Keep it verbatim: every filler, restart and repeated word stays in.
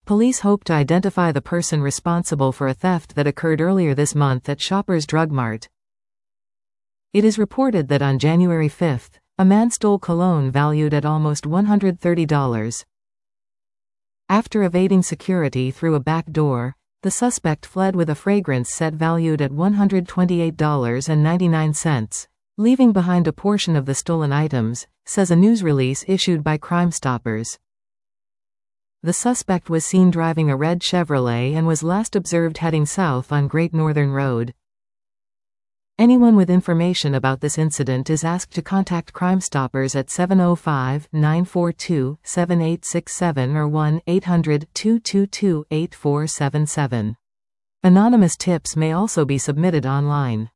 Police hope to identify the person responsible for a theft that occurred earlier this month at Shoppers Drug Mart. It is reported that on January fifth, a man stole cologne valued at almost one hundred thirty dollars. After evading security through a back door, the suspect fled with a fragrance set valued at one hundred twenty-eight dollars and ninety-nine cents, leaving behind a portion of the stolen items, says a news release issued by Crime Stoppers. The suspect was seen driving a red Chevrolet and was last observed heading south on Great Northern Road. Anyone with information about this incident is asked to contact Crime Stoppers at seven oh five, nine four two, seven eight six seven or one eight hundred, two two two, eight four seven seven. Anonymous tips may also be submitted online.